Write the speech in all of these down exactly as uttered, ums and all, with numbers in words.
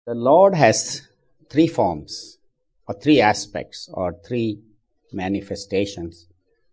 The Lord has three forms, or three aspects, or three manifestations.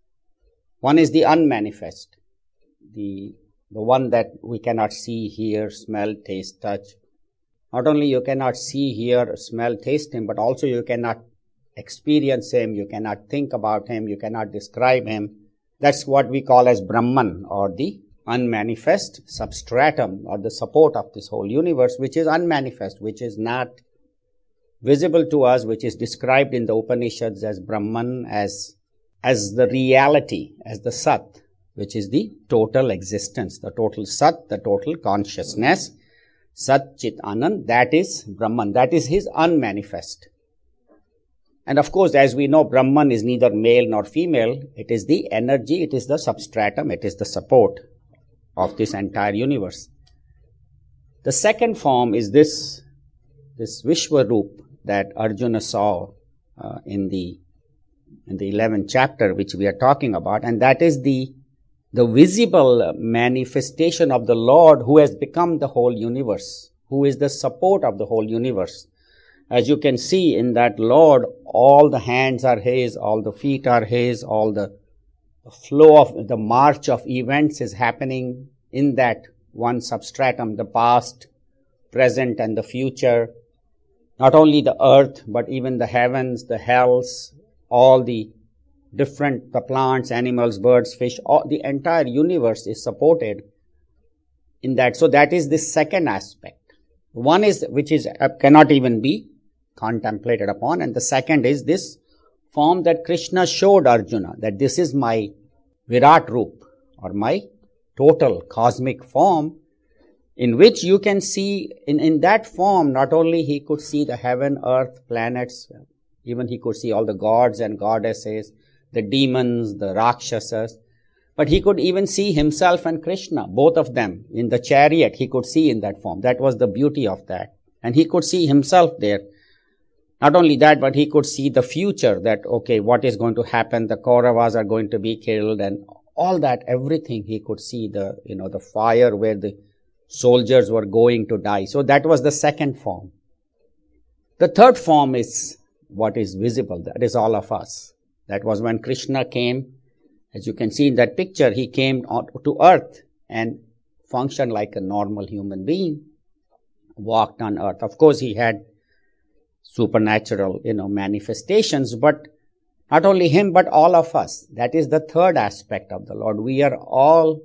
One is the unmanifest, the, the one that we cannot see, hear, smell, taste, touch. Not only you cannot see, hear, smell, taste Him, but also you cannot experience Him, you cannot think about Him, you cannot describe Him. That's what we call as Brahman, or the unmanifest substratum, or the support of this whole universe, which is unmanifest, which is not visible to us, which is described in the Upanishads as Brahman, as, as the reality, as the Sat, which is the total existence, the total Sat, the total consciousness. Sat Chit Anand, that is Brahman, that is His unmanifest. And of course, as we know, Brahman is neither male nor female. It is the energy, it is the substratum, it is the support of this entire universe. The second form is this, this Vishwaroop that Arjuna saw uh, in the in the eleventh chapter, which we are talking about, and that is the the visible manifestation of the Lord who has become the whole universe, who is the support of the whole universe. As you can see in that Lord, all the hands are His, all the feet are His, all the flow of the march of events is happening in that one substratum, the past, present and the future. Not only the earth, but even the heavens, the hells, all the different, the plants, animals, birds, fish, all, the entire universe is supported in that. So that is the second aspect. One is, which is, uh, cannot even be contemplated upon, and the second is this form that Krishna showed Arjuna, that this is my Virat Roop, or my total cosmic form, in which you can see, in, in that form, not only he could see the heaven, earth, planets, even he could see all the gods and goddesses, the demons, the Rakshasas, but he could even see himself and Krishna, both of them, in the chariot, he could see in that form. That was the beauty of that. And he could see himself there. Not only that, but he could see the future, that, okay, what is going to happen, the Kauravas are going to be killed, and all that, everything he could see, the, you know, the fire where the soldiers were going to die. So that was the second form. The third form is what is visible, that is all of us. That was when Krishna came. As you can see in that picture, he came to earth and functioned like a normal human being, walked on earth. Of course, he had supernatural, you know, manifestations, but not only him, but all of us. That is the third aspect of the Lord. We are all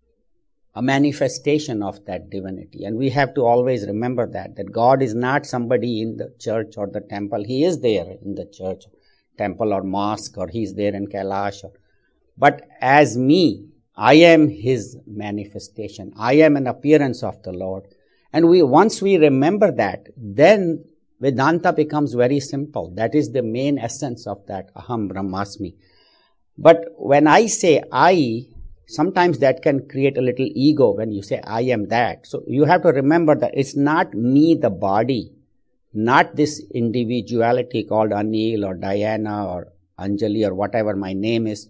a manifestation of that divinity. And we have to always remember that, that God is not somebody in the church or the temple. He is there in the church, temple or mosque, or He is there in Kailash. Or, but as me, I am His manifestation. I am an appearance of the Lord. And we, once we remember that, then Vedanta becomes very simple. That is the main essence of that Aham Brahmasmi. But when I say I, sometimes that can create a little ego when you say I am that. So you have to remember that it's not me, the body, not this individuality called Anil or Diana or Anjali or whatever my name is,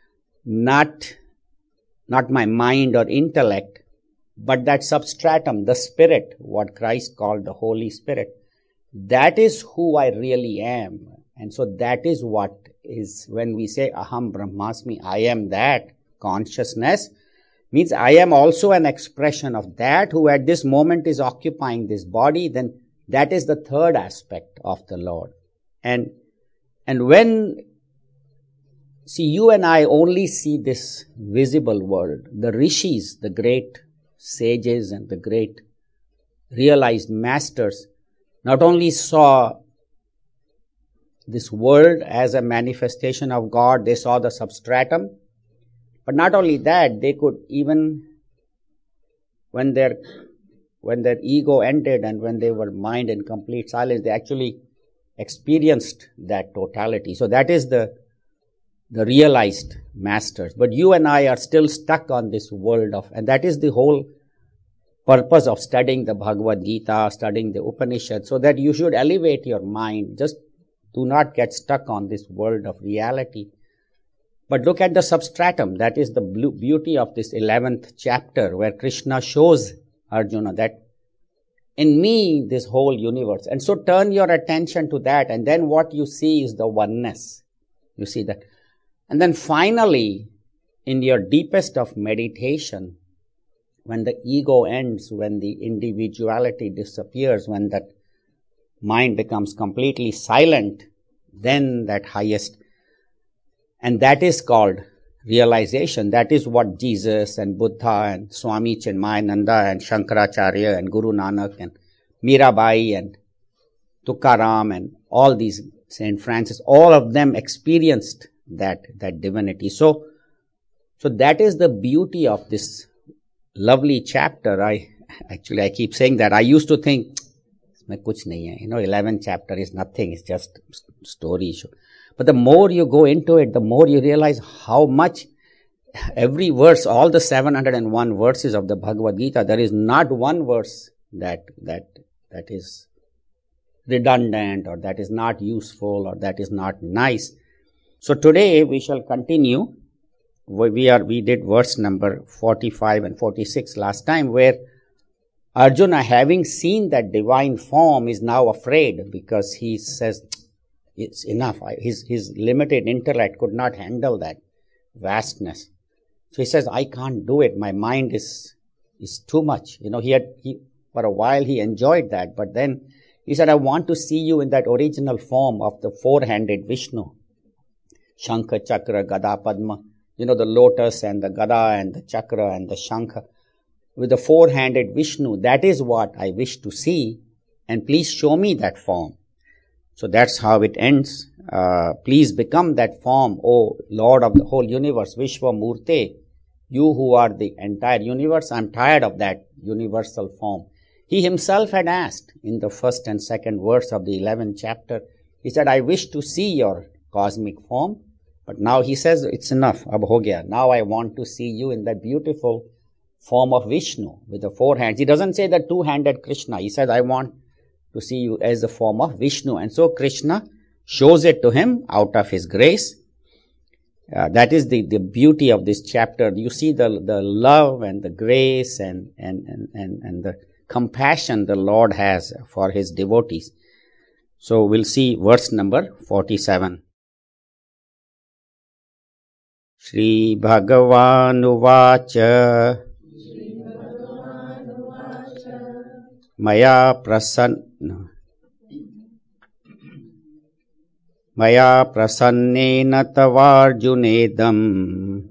not, not my mind or intellect, but that substratum, the spirit, what Christ called the Holy Spirit. That is who I really am. And so that is what is, when we say Aham Brahmasmi, I am that consciousness, means I am also an expression of that who at this moment is occupying this body. Then that is the third aspect of the Lord. And, and when, see, you and I only see this visible world. The rishis, the great sages and the great realized masters, not only saw this world as a manifestation of God, they saw the substratum, but not only that, they could even, when their, when their ego ended and when they were mind in complete silence, they actually experienced that totality. So that is the, the realized masters. But you and I are still stuck on this world of, and that is the whole purpose of studying the Bhagavad Gita, studying the Upanishads, so that you should elevate your mind. Just do not get stuck on this world of reality. But look at the substratum. That is the beauty of this eleventh chapter, where Krishna shows Arjuna that in me this whole universe. And so turn your attention to that, and then what you see is the oneness. You see that. And then finally, in your deepest of meditation, when the ego ends, when the individuality disappears, when that mind becomes completely silent, then that highest, and that is called realization. That is what Jesus and Buddha and Swami Chinmayananda and Shankaracharya and Guru Nanak and Mirabai and Tukaram and all these, Saint Francis, all of them experienced that, that divinity. So, so that is the beauty of this lovely chapter. I, actually, I keep saying that. I used to think, you know, eleventh chapter is nothing, it's just story. But the more you go into it, the more you realize how much every verse, all the seven hundred one verses of the Bhagavad Gita, there is not one verse that, that, that is redundant or that is not useful or that is not nice. So today we shall continue. We are, we did verse number forty-five and forty-six last time, where Arjuna, having seen that divine form, is now afraid because he says, it's enough. His, his limited intellect could not handle that vastness. So he says, I can't do it. My mind is, is too much. You know, he had, he, for a while he enjoyed that, but then he said, I want to see you in that original form of the four-handed Vishnu. Shankha, Chakra, Gada, Padma. You know, the lotus and the Gada and the Chakra and the Shankha. With the four-handed Vishnu, that is what I wish to see, and please show me that form. So that's how it ends. Uh, please become that form, O Lord of the whole universe, Vishwamurte, you who are the entire universe. I'm tired of that universal form. He himself had asked in the first and second verse of the eleventh chapter, he said, I wish to see your cosmic form, but now he says, it's enough, ab ho gaya. Now I want to see you in that beautiful form of Vishnu with the four hands. He doesn't say the two-handed Krishna. He says, I want to see you as the form of Vishnu. And so Krishna shows it to him out of his grace. Uh, that is the, the beauty of this chapter. You see the, the love and the grace and, and, and, and, and the compassion the Lord has for his devotees. So we'll see verse number forty-seven. Shri Bhagavan Uvacha Maya prasanna Maya prasannena tavarjunedam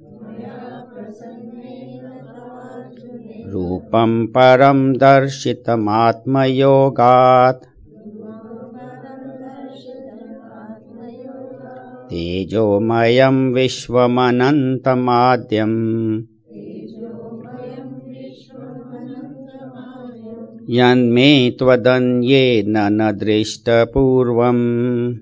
Rupam param darshitam atma yogat Tejo mayam vishwamanantamadyam Yanme tvadanye nanadrishta purvam.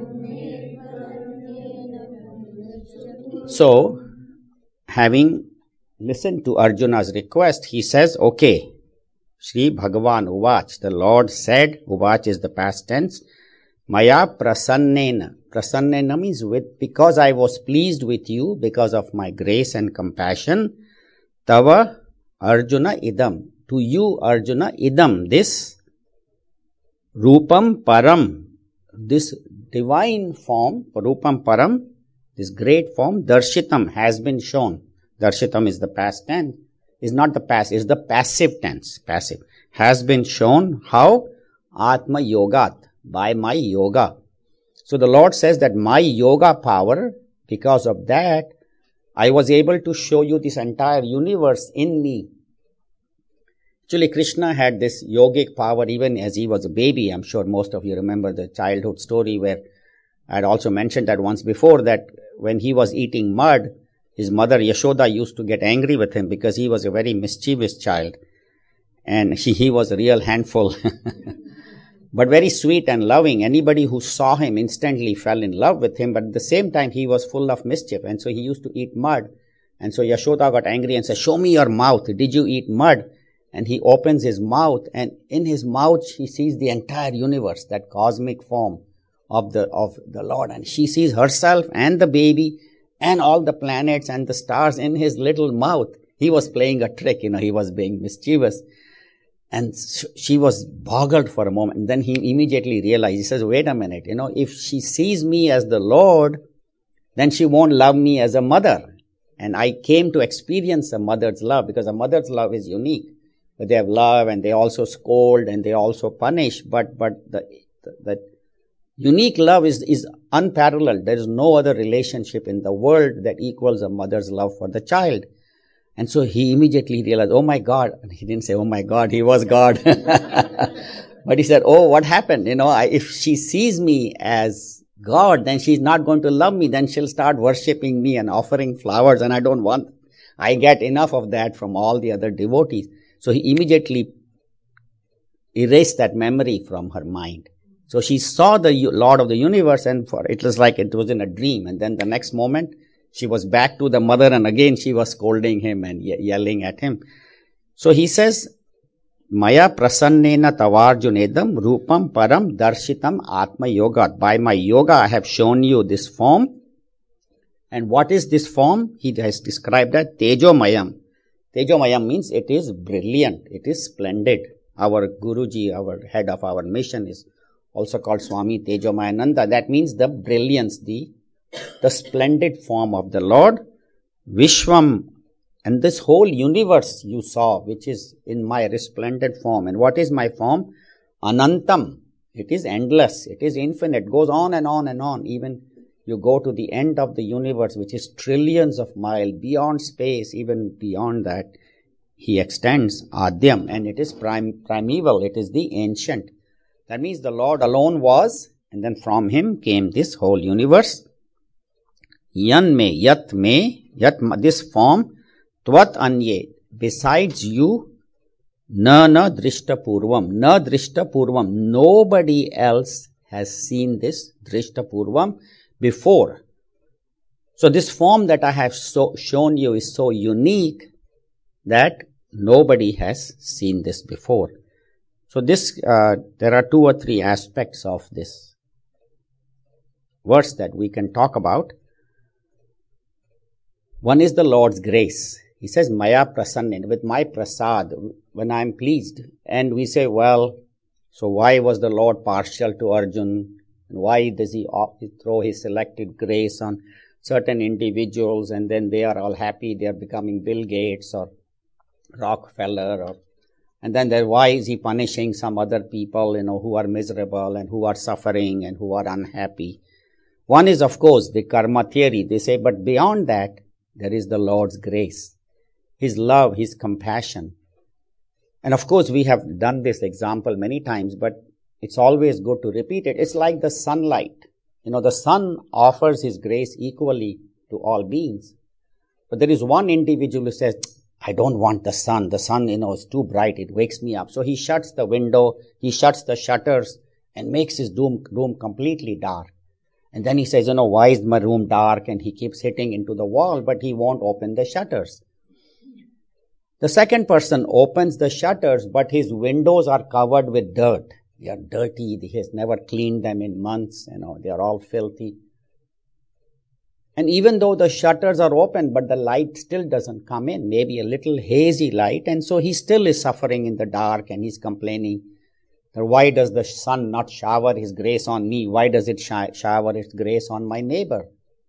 So, having listened to Arjuna's request, he says, okay, Shri Bhagavan Uvach, the Lord said, Uvach is the past tense, Maya prasannena. Prasannena means with, because I was pleased with you, because of my grace and compassion, Tava Arjuna idam. To you, Arjuna, idam, this Rupam Param, this divine form, Rupam Param, this great form, Darshitam, has been shown. Darshitam is the past tense, is not the past, is the passive tense, passive. Has been shown, how? Atma Yogat, by my yoga. So the Lord says that my yoga power, because of that, I was able to show you this entire universe in me. Actually, Krishna had this yogic power even as he was a baby. I'm sure most of you remember the childhood story where I had also mentioned that once before, that when he was eating mud, his mother Yashoda used to get angry with him because he was a very mischievous child. And he, he was a real handful. But very sweet and loving. Anybody who saw him instantly fell in love with him. But at the same time, he was full of mischief. And so he used to eat mud. And so Yashoda got angry and said, show me your mouth. Did you eat mud? And he opens his mouth, and in his mouth he sees the entire universe, that cosmic form of the of the Lord. And she sees herself and the baby and all the planets and the stars in his little mouth. He was playing a trick, you know, he was being mischievous. And she was boggled for a moment. And then he immediately realized, he says, wait a minute, you know, if she sees me as the Lord, then she won't love me as a mother. And I came to experience a mother's love, because a mother's love is unique. But they have love, and they also scold, and they also punish. But but the the, the unique love is, is unparalleled. There is no other relationship in the world that equals a mother's love for the child. And so he immediately realized, oh my God. And he didn't say, oh my God, he was God. But he said, oh, what happened? You know, I, if she sees me as God, then she's not going to love me. Then she'll start worshipping me and offering flowers, and I don't want. I get enough of that from all the other devotees. So he immediately erased that memory from her mind. So she saw the Lord of the universe, and for it was like it was in a dream. And then the next moment, she was back to the mother, and again she was scolding him and ye- yelling at him. So he says, Maya prasannena tavarjunedam rupam param darshitam atma yogat. By my yoga, I have shown you this form. And what is this form? He has described that Tejomayam. Tejomayam means it is brilliant. It is splendid. Our Guruji, our head of our mission, is also called Swami Tejomayananda. That means the brilliance, the, the splendid form of the Lord. Vishwam. And this whole universe you saw, which is in my resplendent form. And what is my form? Anantam. It is endless. It is infinite. It goes on and on and on. Even you go to the end of the universe, which is trillions of miles, beyond space, even beyond that, he extends Adyam. And it is prim- primeval. It is the ancient. That means the Lord alone was, and then from him came this whole universe. Yan me, yat me, yat, this form, Tvat anye, besides you, na na drishta purvam, na drishta purvam, nobody else has seen this drishta purvam before. So this form that I have so shown you is so unique that nobody has seen this before. So this, uh, there are two or three aspects of this verse that we can talk about. One is the Lord's grace. He says, Maya prasannin, with my prasad, when I am pleased. And we say, well, so why was the Lord partial to Arjun? And why does he throw his selected grace on certain individuals, and then they are all happy, they are becoming Bill Gates or Rockefeller, or and then there, why is he punishing some other people, you know, who are miserable and who are suffering and who are unhappy? One is, of course, the karma theory. They say, but beyond that, there is the Lord's grace, his love, his compassion. And of course, we have done this example many times, but it's always good to repeat it. It's like the sunlight. You know, the sun offers his grace equally to all beings. But there is one individual who says, I don't want the sun. The sun, you know, is too bright. It wakes me up. So he shuts the window, he shuts the shutters and makes his room, room completely dark. And then he says, you know, why is my room dark? And he keeps hitting into the wall, but he won't open the shutters. The second person opens the shutters, but his windows are covered with dirt. They are dirty. He has never cleaned them in months. You know, they are all filthy. And even though the shutters are open, but the light still doesn't come in, maybe a little hazy light. And so he still is suffering in the dark, and he's complaining that why does the sun not shower his grace on me? Why does it sh- shower its grace on my neighbor?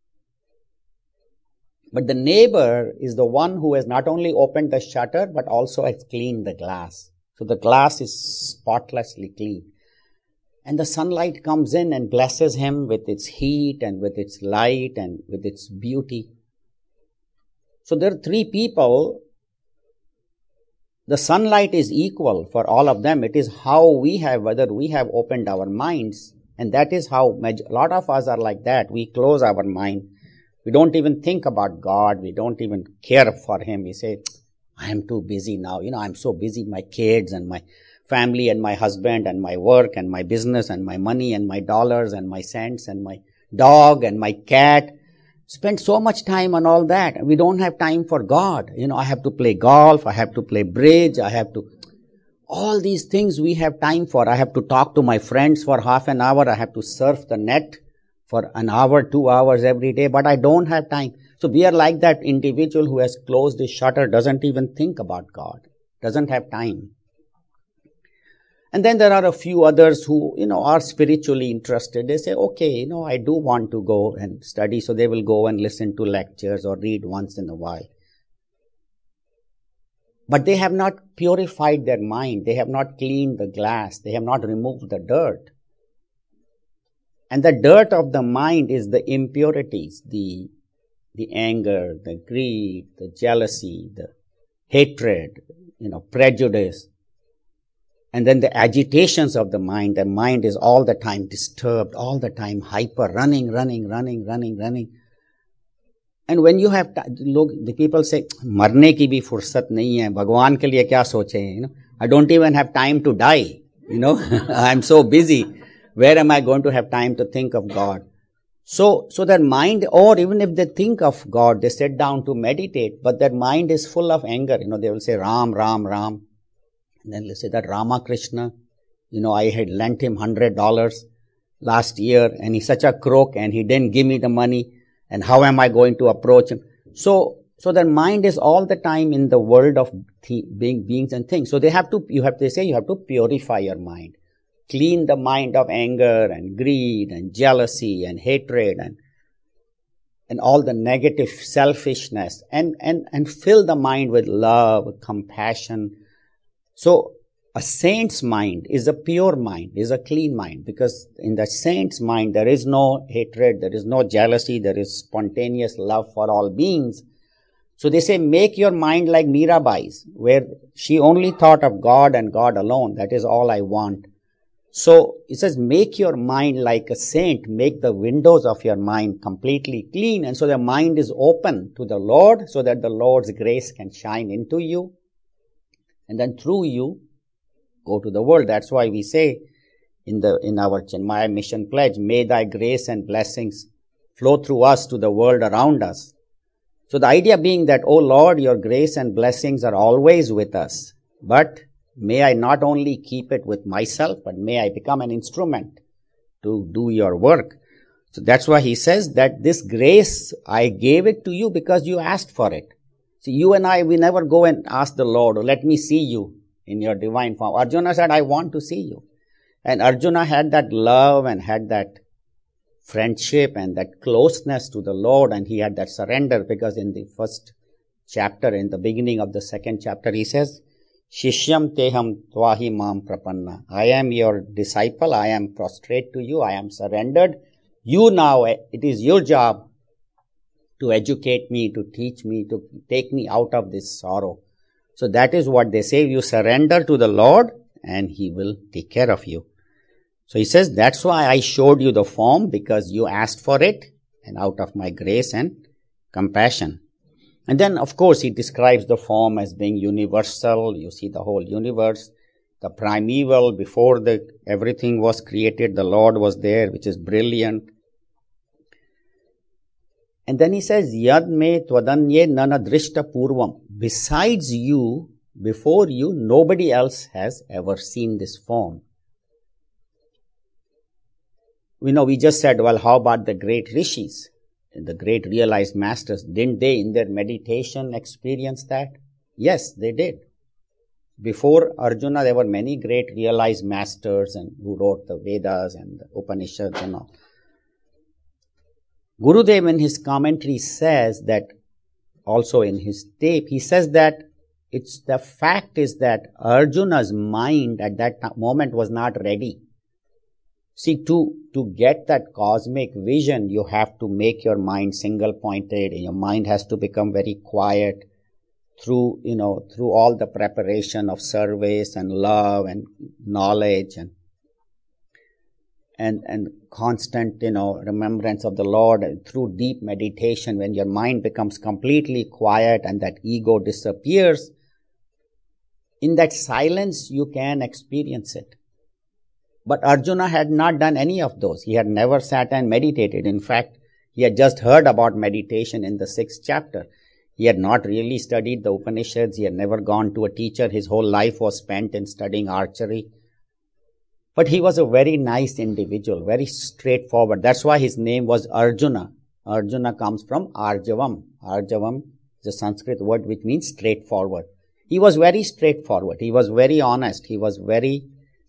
But the neighbor is the one who has not only opened the shutter, but also has cleaned the glass. So the glass is spotlessly clean. And the sunlight comes in and blesses him with its heat and with its light and with its beauty. So there are three people. The sunlight is equal for all of them. It is how we have, whether we have opened our minds. And that is how a lot of us are like that. We close our mind. We don't even think about God. We don't even care for him. We say, I am too busy now. You know, I'm so busy, my kids and my family and my husband and my work and my business and my money and my dollars and my cents and my dog and my cat. Spend so much time on all that. And we don't have time for God. You know, I have to play golf. I have to play bridge. I have to, all these things we have time for. I have to talk to my friends for half an hour. I have to surf the net for an hour, two hours every day, but I don't have time. So we are like that individual who has closed his shutter, doesn't even think about God, doesn't have time. And then there are a few others who, you know, are spiritually interested. They say, okay, you know, I do want to go and study, so they will go and listen to lectures or read once in a while. But they have not purified their mind. They have not cleaned the glass. They have not removed the dirt. And the dirt of the mind is the impurities, the, the anger, the greed, the jealousy, the hatred, you know, prejudice. And then the agitations of the mind. The mind is all the time disturbed, all the time hyper, running, running, running, running, running. And when you have, look, the people say, marne ki bhi fursat nahi hai, Bhagwan ke liye kya soche, you know, I don't even have time to die, you know, I'm so busy. Where am I going to have time to think of God? So, so that mind, or even if they think of God, they sit down to meditate, but their mind is full of anger. You know, they will say Ram, Ram, Ram. And then they say that Ramakrishna, you know, I had lent him one hundred dollars last year and he's such a crook and he didn't give me the money. And how am I going to approach him? So, so their mind is all the time in the world of th- being, beings and things. So they have to, you have to say, you have to purify your mind. Clean the mind of anger and greed and jealousy and hatred and, and all the negative selfishness and, and, and fill the mind with love, compassion. So a saint's mind is a pure mind, is a clean mind, because in the saint's mind there is no hatred, there is no jealousy, there is spontaneous love for all beings. So they say, make your mind like Mirabai's, where she only thought of God and God alone. That is all I want. So it says, make your mind like a saint, make the windows of your mind completely clean. And so the mind is open to the Lord so that the Lord's grace can shine into you. And then through you, go to the world. That's why we say in the, in our Chinmaya mission pledge, may thy grace and blessings flow through us to the world around us. So the idea being that, oh Lord, your grace and blessings are always with us. But may I not only keep it with myself, but may I become an instrument to do your work. So that's why he says that this grace, I gave it to you because you asked for it. See, you and I, we never go and ask the Lord, oh, let me see you in your divine form. Arjuna said, I want to see you. And Arjuna had that love and had that friendship and that closeness to the Lord, and he had that surrender, because in the first chapter, in the beginning of the second chapter, he says, Shishyam teham tvahi mam prapanna. I am your disciple, I am prostrate to you, I am surrendered. You now, it is your job to educate me, to teach me, to take me out of this sorrow. So that is what they say, you surrender to the Lord and he will take care of you. So he says, that's why I showed you the form, because you asked for it, and out of my grace and compassion. And then, of course, he describes the form as being universal. You see the whole universe, the primeval, before the everything was created, the Lord was there, which is brilliant. And then he says, Yad me twadanye nana drishta purvam. Besides you, before you, nobody else has ever seen this form. We know, we just said, well, how about the great rishis, the great realized masters? Didn't they in their meditation experience that? Yes, they did. Before Arjuna, there were many great realized masters and who wrote the Vedas and the Upanishads and all. Gurudev in his commentary says that, also in his tape, he says that it's the fact is that Arjuna's mind at that moment was not ready. See, to, to get that cosmic vision, you have to make your mind single-pointed, and your mind has to become very quiet through, you know, through all the preparation of service and love and knowledge and, and, and constant, you know, remembrance of the Lord, and through deep meditation. When your mind becomes completely quiet and that ego disappears, in that silence, you can experience it. But Arjuna had not done any of those. He had never sat and meditated. In fact, he had just heard about meditation in the sixth chapter. He had not really studied the Upanishads. He had never gone to a teacher. His whole life was spent in studying archery. But he was a very nice individual, very straightforward. That's why his name was Arjuna. Arjuna comes from Arjavam. Arjavam is a Sanskrit word which means straightforward. He was very straightforward. He was very honest. He was very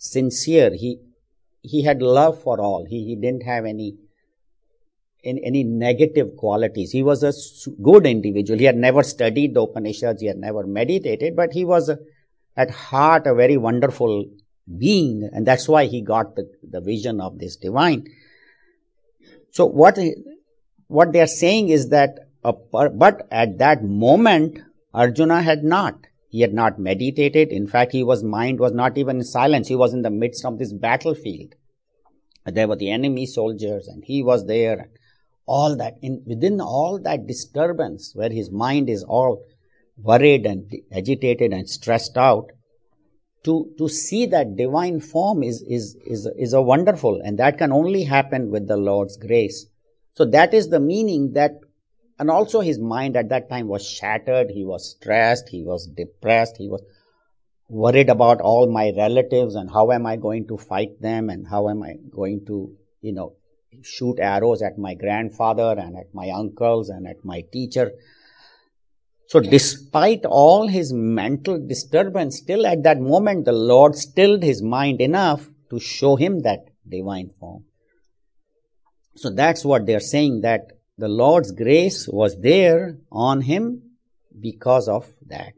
sincere. He he had love for all. He, he didn't have any, any any negative qualities. He was a good individual. He had never studied the Upanishads. He had never meditated, but he was a, at heart a very wonderful being, and that's why he got the, the vision of this divine. So what what they are saying is that, a, but at that moment, Arjuna had not. He had not meditated. In fact, he was mind was not even in silence. He was in the midst of this battlefield. There were the enemy soldiers, and he was there. All that in within all that disturbance, where his mind is all worried and agitated and stressed out, to to see that divine form is is is is a wonderful, and that can only happen with the Lord's grace. So that is the meaning that. And also his mind at that time was shattered, he was stressed, he was depressed, he was worried about all my relatives and how am I going to fight them and how am I going to, you know, shoot arrows at my grandfather and at my uncles and at my teacher. So despite all his mental disturbance, still at that moment the Lord stilled his mind enough to show him that divine form. So that's what they're saying, that the Lord's grace was there on him because of that.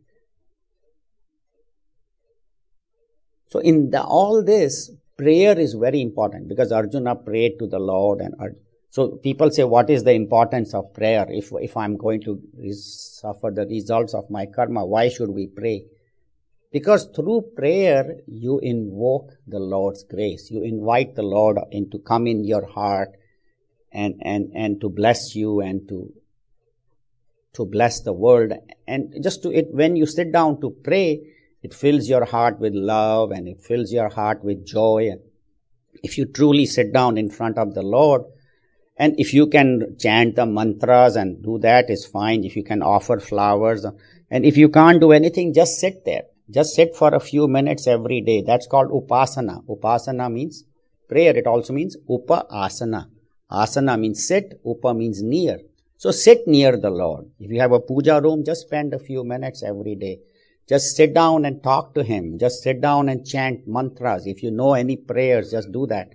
So in the, all this, prayer is very important, because Arjuna prayed to the Lord. And so people say, what is the importance of prayer? If, if I'm going to suffer the results of my karma, why should we pray? Because through prayer, you invoke the Lord's grace. You invite the Lord in to come in your heart, And, and, and to bless you and to, to bless the world. And just to it, when you sit down to pray, it fills your heart with love and it fills your heart with joy. And if you truly sit down in front of the Lord, and if you can chant the mantras and do that, is fine. If you can offer flowers, and if you can't do anything, just sit there. Just sit for a few minutes every day. That's called upasana. Upasana means prayer. It also means upa-asana. Asana means sit, upa means near. So sit near the Lord. If you have a puja room, just spend a few minutes every day. Just sit down and talk to him. Just sit down and chant mantras. If you know any prayers, just do that.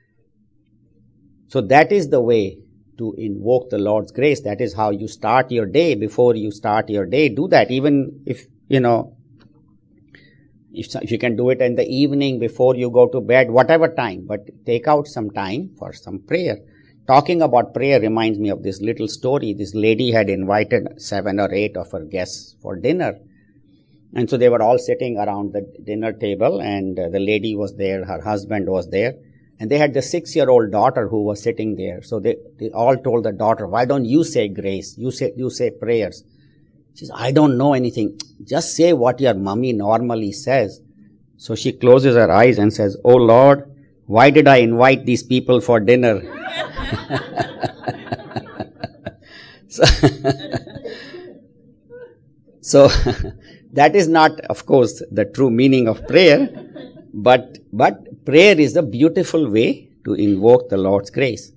So that is the way to invoke the Lord's grace. That is how you start your day. Before you start your day, do that. Even if, you know, if, if you can do it in the evening before you go to bed, whatever time, but take out some time for some prayer. Talking about prayer reminds me of this little story. This lady had invited seven or eight of her guests for dinner. And so they were all sitting around the dinner table, and uh, the lady was there, her husband was there, and they had the six-year-old daughter who was sitting there. So they, they all told the daughter, why don't you say grace? You say, you say prayers. She says, I don't know anything. Just say what your mummy normally says. So she closes her eyes and says, oh Lord, why did I invite these people for dinner? so, so that is not, of course, the true meaning of prayer, but, but prayer is a beautiful way to invoke the Lord's grace.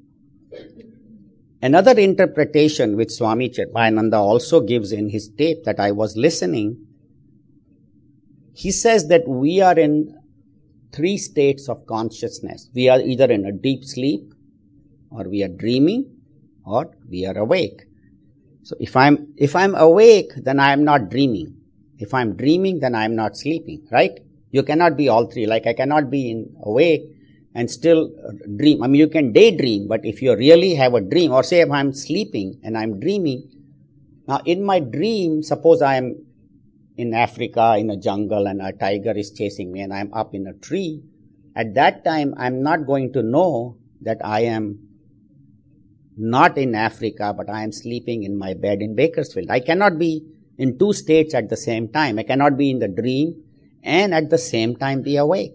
Another interpretation which Swami Chatmayananda also gives in his tape that I was listening, he says that we are in three states of consciousness. We are either in a deep sleep, or we are dreaming, or we are awake. So if I'm, if I'm awake, then I am not dreaming. If I'm dreaming, then I am not sleeping, right? You cannot be all three. Like I cannot be in awake and still dream. I mean, you can daydream, but if you really have a dream, or say if I'm sleeping and I'm dreaming, now in my dream, suppose I am in Africa, in a jungle, and a tiger is chasing me, and I'm up in a tree, at that time, I'm not going to know that I am not in Africa, but I am sleeping in my bed in Bakersfield. I cannot be in two states at the same time. I cannot be in the dream and at the same time be awake.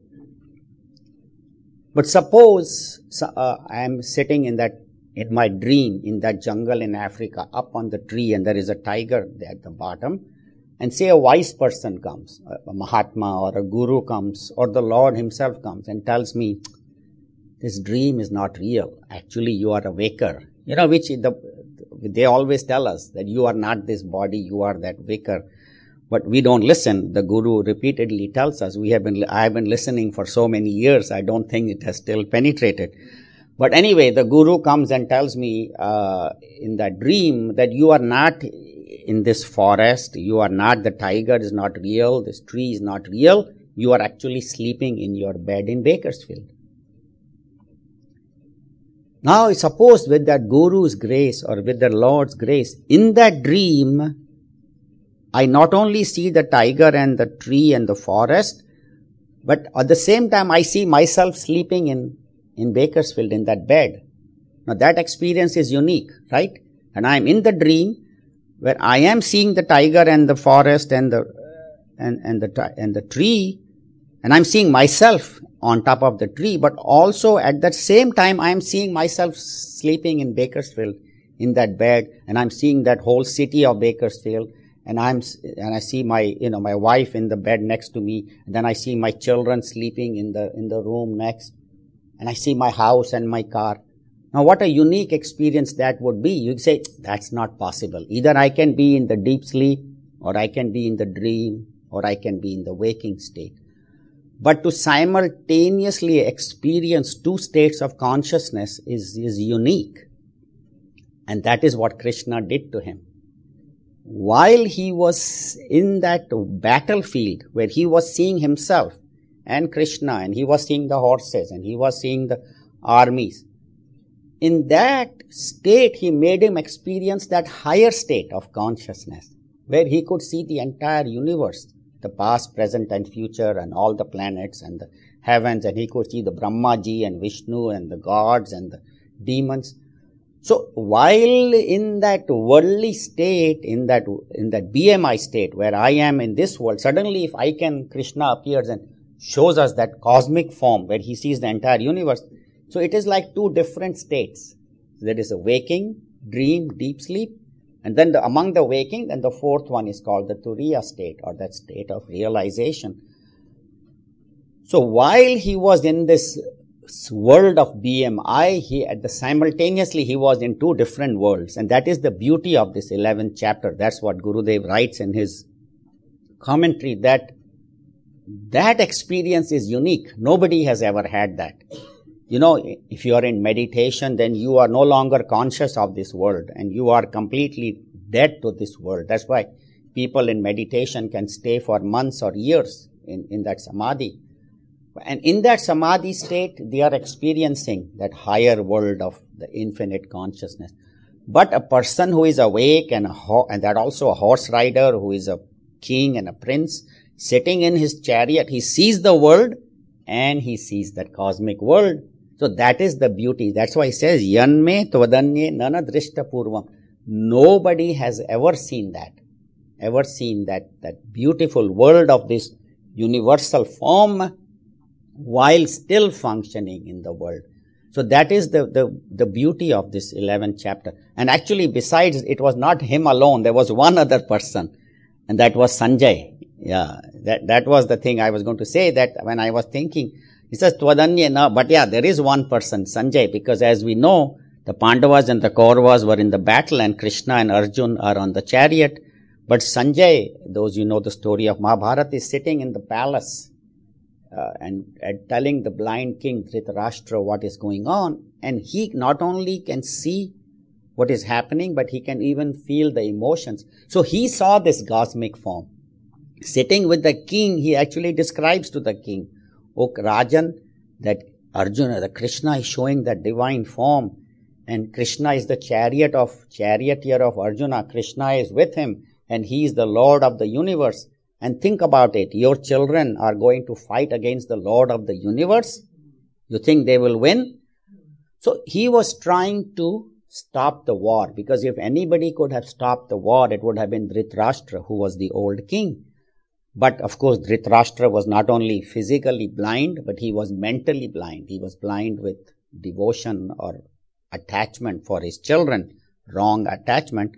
But suppose uh, I am sitting in that, in my dream, in that jungle in Africa, up on the tree, and there is a tiger there at the bottom, and say a wise person comes, a Mahatma or a Guru comes, or the Lord himself comes and tells me, this dream is not real. Actually, you are a waker. You know, which the, they always tell us that you are not this body, you are that waker. But we don't listen. The Guru repeatedly tells us, we have been, I have been listening for so many years, I don't think it has still penetrated. But anyway, the Guru comes and tells me uh, in that dream that you are not in this forest, you are not, the tiger is not real, this tree is not real, you are actually sleeping in your bed in Bakersfield. Now suppose with that Guru's grace or with the Lord's grace, in that dream, I not only see the tiger and the tree and the forest, but at the same time I see myself sleeping in, in Bakersfield in that bed. Now that experience is unique, right? And I am in the dream where I am seeing the tiger and the forest and the and, and the and the tree, and I'm seeing myself on top of the tree, but also at that same time I am seeing myself sleeping in Bakersfield in that bed, and I'm seeing that whole city of Bakersfield, and I'm and I see my you know my wife in the bed next to me, and then I see my children sleeping in the in the room next, and I see my house and my car. Now what a unique experience that would be. You say, that's not possible. Either I can be in the deep sleep, or I can be in the dream, or I can be in the waking state. But to simultaneously experience two states of consciousness is, is unique. And that is what Krishna did to him. While he was in that battlefield where he was seeing himself and Krishna, and he was seeing the horses, and he was seeing the armies, in that state he made him experience that higher state of consciousness where he could see the entire universe, the past, present and future, and all the planets and the heavens, and he could see the Brahmaji and Vishnu and the gods and the demons. So while in that worldly state, in that in that B M I state where I am in this world, suddenly if I can, Krishna appears and shows us that cosmic form where he sees the entire universe. So it is like two different states. There is a waking, dream, deep sleep, and then the, among the waking, and the fourth one is called the Turiya state, or that state of realization. So while he was in this world of B M I, he at the simultaneously he was in two different worlds, and that is the beauty of this eleventh chapter. That's what Gurudev writes in his commentary, that that experience is unique. Nobody has ever had that. You know, if you are in meditation, then you are no longer conscious of this world, and you are completely dead to this world. That's why people in meditation can stay for months or years in, in that samadhi. And in that samadhi state, they are experiencing that higher world of the infinite consciousness. But a person who is awake, and, a ho- and that also a horse rider who is a king and a prince, sitting in his chariot, he sees the world and he sees that cosmic world. So that is the beauty. That's why he says, Yanme tvadanye nana drishta purvam. Nobody has ever seen that, ever seen that, that beautiful world of this universal form while still functioning in the world. So that is the, the, the beauty of this eleventh chapter. And actually, besides, it was not him alone. There was one other person, and that was Sanjay. Yeah, that, that was the thing I was going to say, that when I was thinking, he says, Tvadanya, no, but yeah, there is one person, Sanjay, because as we know, the Pandavas and the Kauravas were in the battle, and Krishna and Arjun are on the chariot. But Sanjay, those you know the story of Mahabharata, is sitting in the palace uh, and, and telling the blind king Dhritarashtra what is going on. And he not only can see what is happening, but he can even feel the emotions. So he saw this cosmic form. Sitting with the king, he actually describes to the king, O Rajan, that Arjuna, the Krishna is showing that divine form, and Krishna is the chariot of, charioteer of Arjuna. Krishna is with him, and he is the Lord of the universe. And think about it, your children are going to fight against the Lord of the universe. You think they will win? So he was trying to stop the war, because if anybody could have stopped the war, it would have been Dhritarashtra, who was the old king. But of course, Dhritarashtra was not only physically blind, but he was mentally blind. He was blind with devotion or attachment for his children, wrong attachment.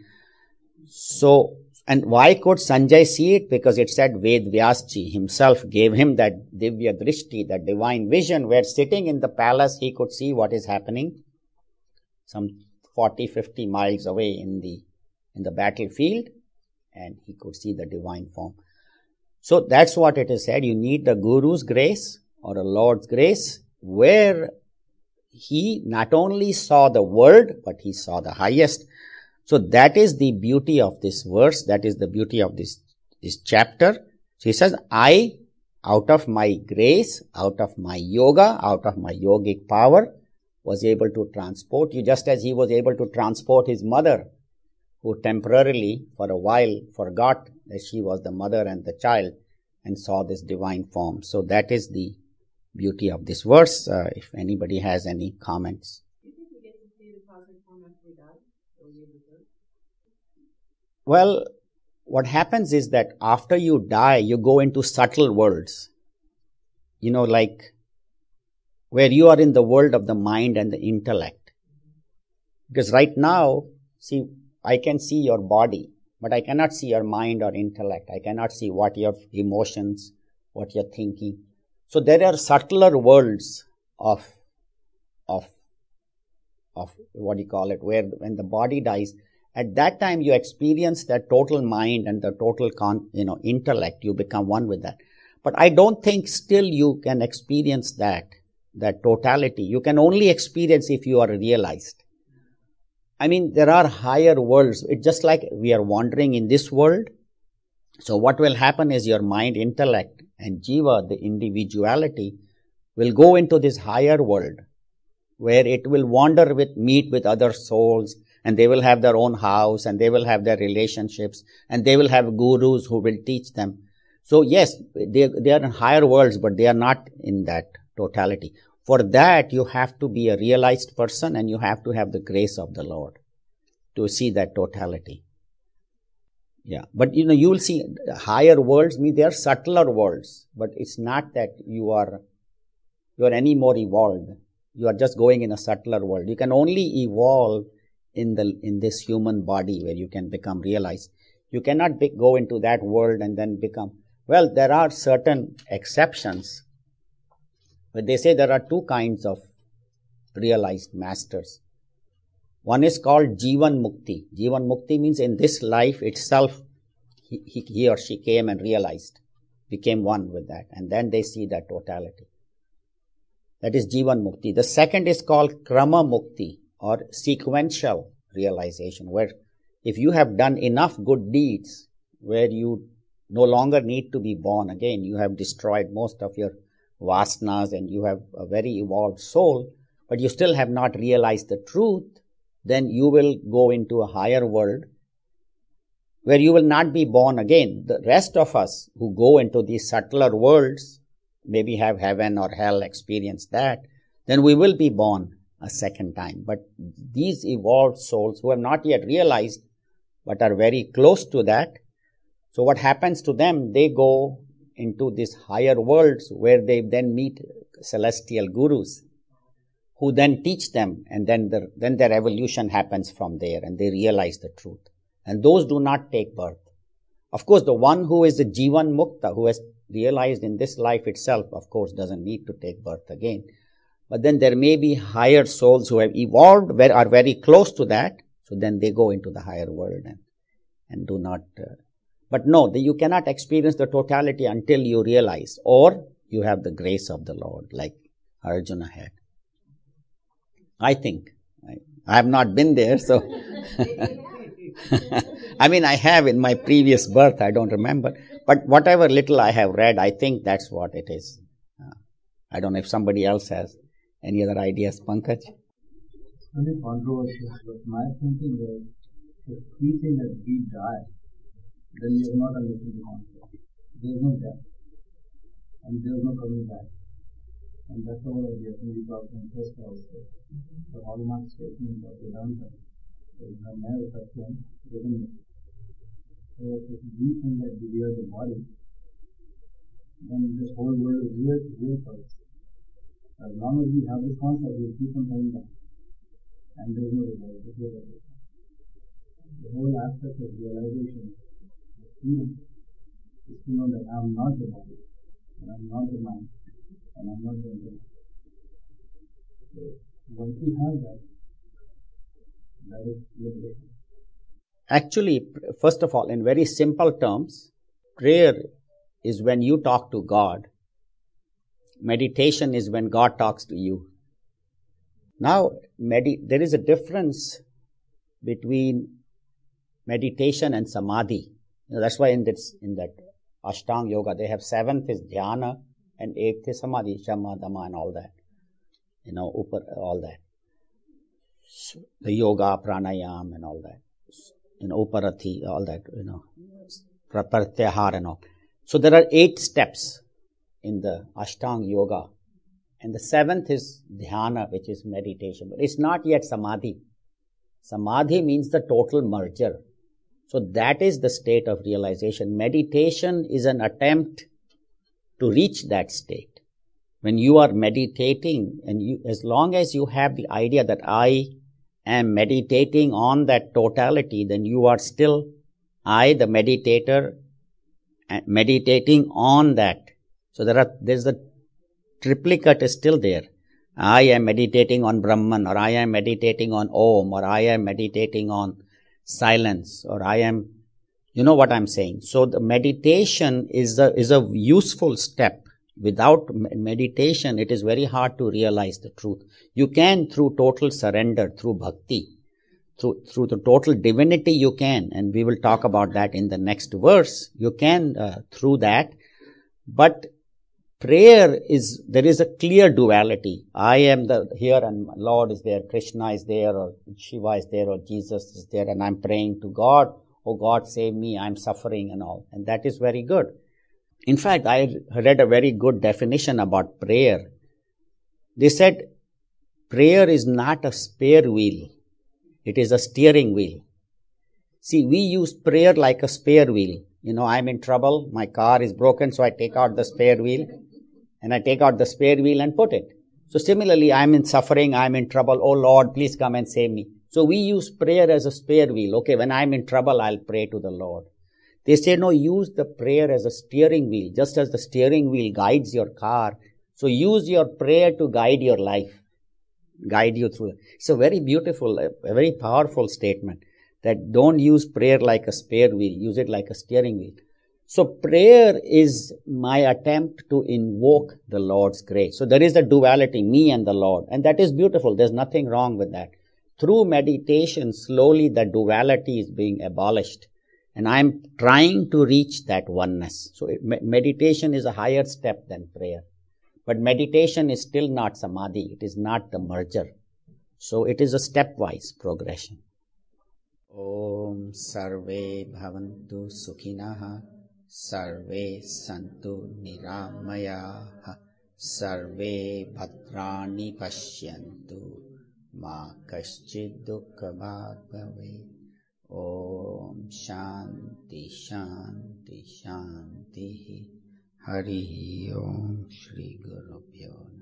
So, and why could Sanjay see it? Because it said Ved Vyasji himself gave him that Divya Drishti, that divine vision, where sitting in the palace, he could see what is happening some forty, fifty miles away in the, in the battlefield. and he could see the divine form. So that's what it is said. You need the Guru's grace or a Lord's grace, where he not only saw the Word, but he saw the highest. So that is the beauty of this verse. That is the beauty of this, this chapter. So he says, I, out of my grace, out of my yoga, out of my yogic power, was able to transport you, just as he was able to transport his mother, who temporarily, for a while, forgot that she was the mother and the child, and saw this divine form. So that is the beauty of this verse. Uh, if anybody has any comments. Do you think we get to see the cosmic form after we die? Or we return? Well, what happens is that after you die, you go into subtle worlds. You know, like where you are in the world of the mind and the intellect. Because right now, see, I can see your body, but I cannot see your mind or intellect. I cannot see what your emotions, what you're thinking. So there are subtler worlds of, of, of what do you call it, where when the body dies, at that time you experience that total mind and the total con, you know, intellect. You become one with that. But I don't think still you can experience that, that totality. You can only experience if you are realized. I mean, there are higher worlds. It's just like we are wandering in this world. So what will happen is your mind, intellect, and jiva, the individuality, will go into this higher world where it will wander with, meet with other souls, and they will have their own house, and they will have their relationships, and they will have gurus who will teach them. So yes, they, they are in higher worlds, but they are not in that totality. For that, you have to be a realized person, and you have to have the grace of the Lord to see that totality. Yeah, but you know, you will see higher worlds, mean they are subtler worlds, but it's not that you are, you are any more evolved. You are just going in a subtler world. You can only evolve in the, in this human body where you can become realized. You cannot be, go into that world and then become, well, there are certain exceptions, but they say there are two kinds of realized masters. One is called Jivan Mukti. Jivan Mukti means in this life itself, he, he, he or she came and realized, became one with that, and then they see that totality. That is Jivan Mukti. The second is called Krama Mukti, or sequential realization, where if you have done enough good deeds, where you no longer need to be born again, you have destroyed most of your vasanas and you have a very evolved soul, but you still have not realized the truth, then you will go into a higher world where you will not be born again. The rest of us who go into these subtler worlds, maybe have heaven or hell, experience that, then we will be born a second time. But these evolved souls who have not yet realized but are very close to that, so what happens to them, they go into these higher worlds where they then meet celestial gurus who then teach them, and then the, then their evolution happens from there and they realize the truth. And those do not take birth. Of course, the one who is the Jivan Mukta, who has realized in this life itself, of course, doesn't need to take birth again. But then there may be higher souls who have evolved, are very close to that, so then they go into the higher world and, and do not... Uh, but no, the, you cannot experience the totality until you realize, or you have the grace of the Lord, like Arjuna had. I think. I, I have not been there, so... I mean, I have in my previous birth, I don't remember. But whatever little I have read, I think that's what it is. Uh, I don't know if somebody else has any other ideas, Pankaj? Very controversial, but my thinking is, if we think that we die, then we have not understood the concept. There is no death, and there is no coming back. And that's all we have to talk in first also. The hallmark statement of Vedanta is Brahma Satyam Vedanta. So if we think that we are the body, then this whole world is real, real for us. As long as we have this concept, we will keep on coming back. And there is no result. The whole aspect of realization, of freedom, is to know that I am not the body, and I am not the mind, and I am not the intellect. So once we have that, that is liberation. Actually, first of all, in very simple terms, prayer is when you talk to God. Meditation is when God talks to you. Now, medi- there is a difference between meditation and samadhi. You know, that's why in this, in that Ashtanga Yoga, they have seventh is dhyana and eighth is samadhi, shama, dhamma, and all that. You know, upar, all that. So, the yoga, pranayam, and all that. You know, uparati, all that. You know, pratyahara and all. So there are eight steps in the Ashtanga Yoga, and the seventh is dhyana, which is meditation. But it's not yet samadhi. Samadhi means the total merger. So that is the state of realization. Meditation is an attempt to reach that state. When you are meditating, and you, as long as you have the idea that I am meditating on that totality, then you are still, I, the meditator, meditating on that. So there are, there's the triplicate is still there. I am meditating on Brahman, or I am meditating on Om, or I am meditating on silence, or I am, you know what I'm saying. So the meditation is a, is a useful step. Without meditation, it is very hard to realize the truth. You can through total surrender, through bhakti, through, through the total divinity you can, and we will talk about that in the next verse. You can uh, through that, but prayer is, there is a clear duality. I am the here and Lord is there, Krishna is there, or Shiva is there, or Jesus is there, and I'm praying to God, oh God save me, I'm suffering and all. And that is very good. In fact, I read a very good definition about prayer. They said, prayer is not a spare wheel. It is a steering wheel. See, we use prayer like a spare wheel. You know, I'm in trouble, my car is broken, so I take out the spare wheel, and I take out the spare wheel and put it. So similarly, I'm in suffering, I'm in trouble, oh Lord, please come and save me. So we use prayer as a spare wheel. Okay, when I'm in trouble, I'll pray to the Lord. They say, no, use the prayer as a steering wheel, just as the steering wheel guides your car. So use your prayer to guide your life, guide you through. It's a very beautiful, a very powerful statement, that don't use prayer like a spare wheel, use it like a steering wheel. So prayer is my attempt to invoke the Lord's grace. So there is a duality, me and the Lord, and that is beautiful. There's nothing wrong with that. Through meditation, slowly the duality is being abolished. And I'm trying to reach that oneness. So it, meditation is a higher step than prayer. But meditation is still not samadhi. It is not the merger. So it is a stepwise progression. Om sarve bhavantu sukhinaha, sarve santu niramayaha, sarve bhadrani pashyantu, ma kaschid dukkha bhag bhavet. Om Shanti Shanti Shanti Hari Om Shri Guru Bhyo.